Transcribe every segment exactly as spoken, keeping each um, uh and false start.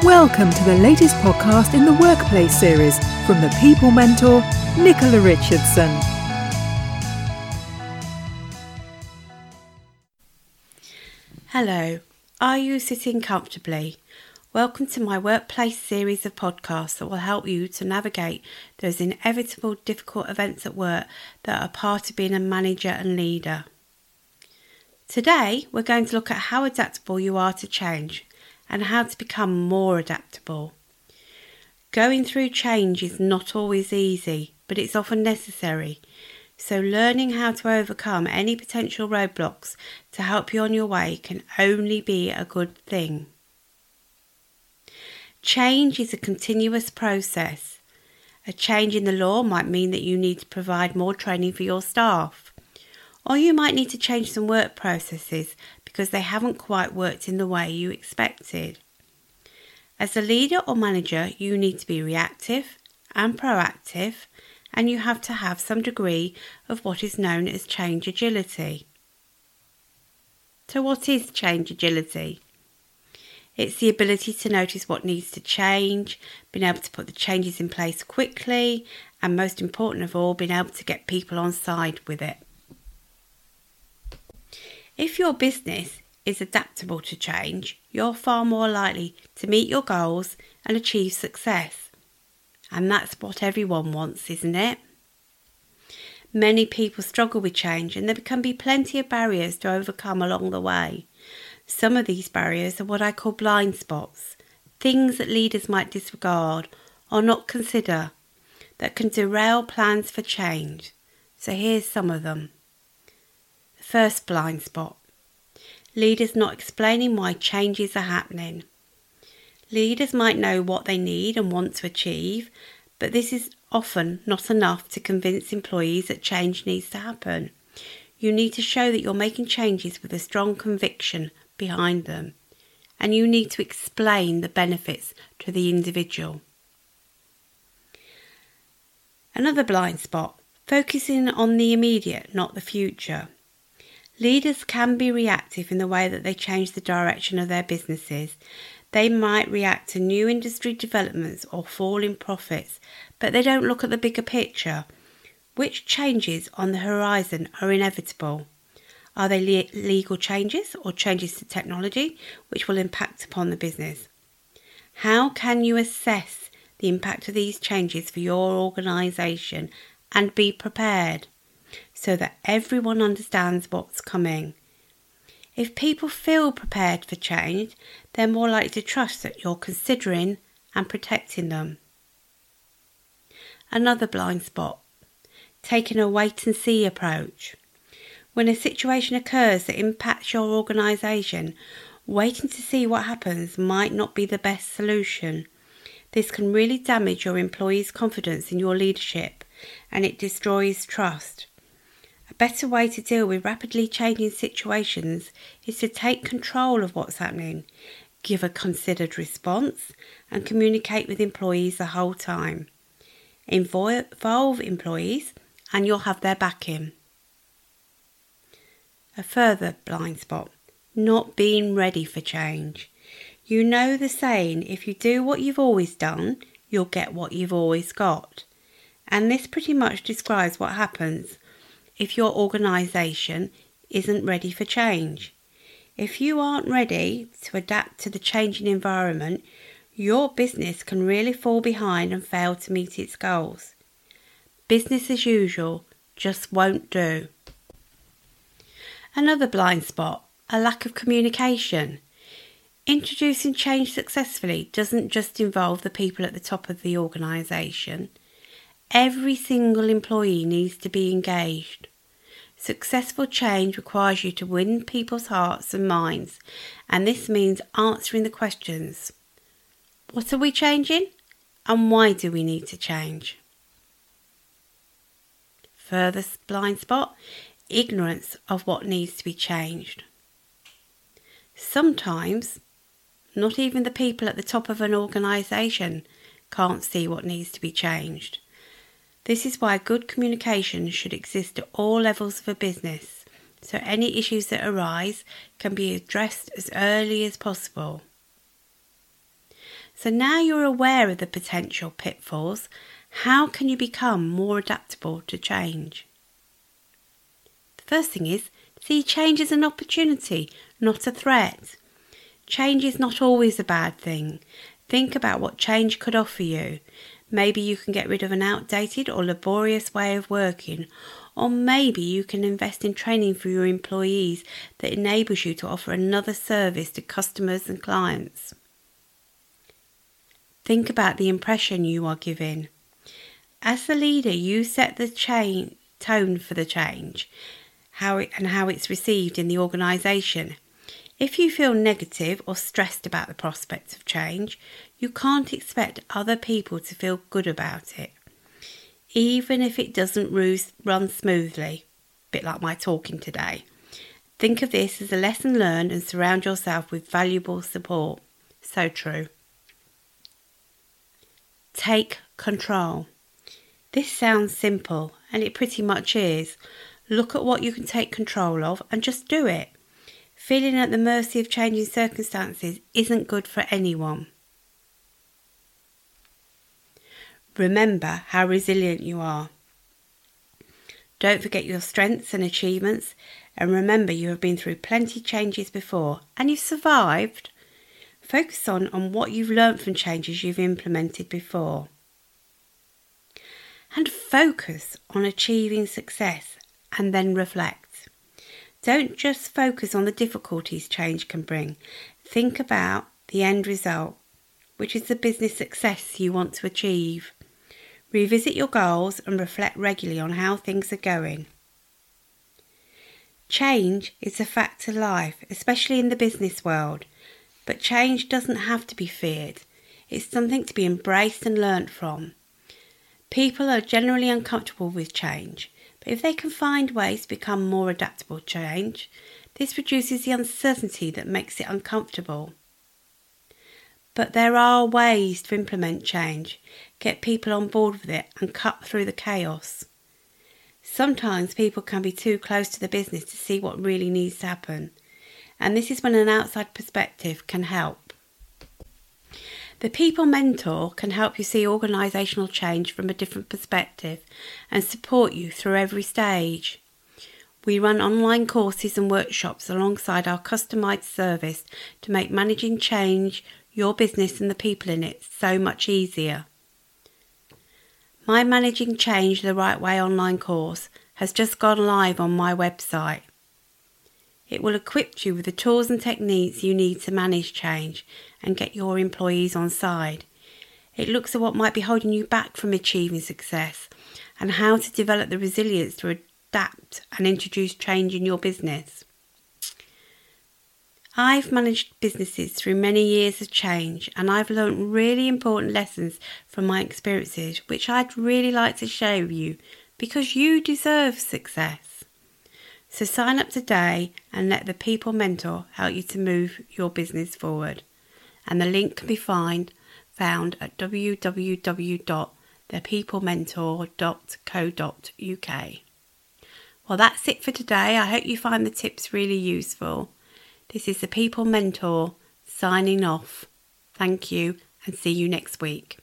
Welcome to the latest podcast in the Workplace series from the People Mentor, Nicola Richardson. Hello, are you sitting comfortably? Welcome to my Workplace series of podcasts that will help you to navigate those inevitable difficult events at work that are part of being a manager and leader. Today, we're going to look at how adaptable you are to change and how to become more adaptable. Going through change is not always easy, but it's often necessary. So learning how to overcome any potential roadblocks to help you on your way can only be a good thing. Change is a continuous process. A change in the law might mean that you need to provide more training for your staff, or you might need to change some work processes because they haven't quite worked in the way you expected. As a leader or manager, you need to be reactive and proactive, and you have to have some degree of what is known as change agility. So what is change agility? It's the ability to notice what needs to change, being able to put the changes in place quickly, and most important of all, being able to get people on side with it. If your business is adaptable to change, you're far more likely to meet your goals and achieve success. And that's what everyone wants, isn't it? Many people struggle with change, and there can be plenty of barriers to overcome along the way. Some of these barriers are what I call blind spots, things that leaders might disregard or not consider that can derail plans for change. So here's some of them. The first blind spot: leaders not explaining why changes are happening. Leaders might know what they need and want to achieve, but this is often not enough to convince employees that change needs to happen. You need to show that you're making changes with a strong conviction behind them, and you need to explain the benefits to the individual. Another blind spot: focusing on the immediate, not the future. Leaders can be reactive in the way that they change the direction of their businesses. They might react to new industry developments or fall in profits, but they don't look at the bigger picture. Which changes on the horizon are inevitable? Are they le- legal changes or changes to technology which will impact upon the business? How can you assess the impact of these changes for your organisation and be prepared so that everyone understands what's coming? If people feel prepared for change, they're more likely to trust that you're considering and protecting them. Another blind spot: taking a wait-and-see approach. When a situation occurs that impacts your organisation, waiting to see what happens might not be the best solution. This can really damage your employees' confidence in your leadership, and it destroys trust. A better way to deal with rapidly changing situations is to take control of what's happening, give a considered response, and communicate with employees the whole time. Involve employees and you'll have their backing. A further blind spot: not being ready for change. You know the saying, if you do what you've always done, you'll get what you've always got. And this pretty much describes what happens if your organisation isn't ready for change. If you aren't ready to adapt to the changing environment, your business can really fall behind and fail to meet its goals. Business as usual just won't do. Another blind spot: a lack of communication. Introducing change successfully doesn't just involve the people at the top of the organisation. Every single employee needs to be engaged. Successful change requires you to win people's hearts and minds, and this means answering the questions: what are we changing, and why do we need to change? Further blind spot: ignorance of what needs to be changed. Sometimes, not even the people at the top of an organisation can't see what needs to be changed. This is why good communication should exist at all levels of a business, so any issues that arise can be addressed as early as possible. So now you're aware of the potential pitfalls, how can you become more adaptable to change? The first thing is, see change as an opportunity, not a threat. Change is not always a bad thing. Think about what change could offer you. Maybe you can get rid of an outdated or laborious way of working, or maybe you can invest in training for your employees that enables you to offer another service to customers and clients. Think about the impression you are giving. As the leader, you set the chain, tone for the change how it, and how it's received in the organisation. If you feel negative or stressed about the prospect of change, you can't expect other people to feel good about it, even if it doesn't run smoothly, a bit like my talking today. Think of this as a lesson learned and surround yourself with valuable support. So true. Take control. This sounds simple, and it pretty much is. Look at what you can take control of and just do it. Feeling at the mercy of changing circumstances isn't good for anyone. Remember how resilient you are. Don't forget your strengths and achievements, and remember you have been through plenty of changes before and you've survived. Focus on, on what you've learnt from changes you've implemented before. And focus on achieving success and then reflect. Don't just focus on the difficulties change can bring. Think about the end result, which is the business success you want to achieve. Revisit your goals and reflect regularly on how things are going. Change is a fact of life, especially in the business world. But change doesn't have to be feared. It's something to be embraced and learnt from. People are generally uncomfortable with change, but if they can find ways to become more adaptable to change, this reduces the uncertainty that makes it uncomfortable. But there are ways to implement change, get people on board with it and cut through the chaos. Sometimes people can be too close to the business to see what really needs to happen, and this is when an outside perspective can help. The People Mentor can help you see organisational change from a different perspective and support you through every stage. We run online courses and workshops alongside our customised service to make managing change, your business and the people in it so much easier. My Managing Change the Right Way online course has just gone live on my website. It will equip you with the tools and techniques you need to manage change and get your employees on side. It looks at what might be holding you back from achieving success and how to develop the resilience to adapt and introduce change in your business. I've managed businesses through many years of change, and I've learned really important lessons from my experiences which I'd really like to share with you because you deserve success. So sign up today and let the People Mentor help you to move your business forward. And the link can be find, found at w w w dot the people mentor dot co dot u k. Well, that's it for today. I hope you find the tips really useful. This is the People Mentor signing off. Thank you and see you next week.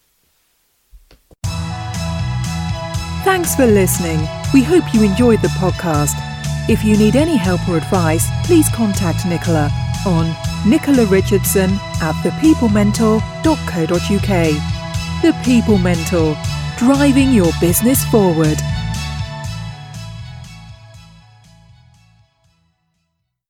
Thanks for listening. We hope you enjoyed the podcast. If you need any help or advice, please contact Nicola on nicola richardson at the people mentor dot co dot u k. The People Mentor, driving your business forward.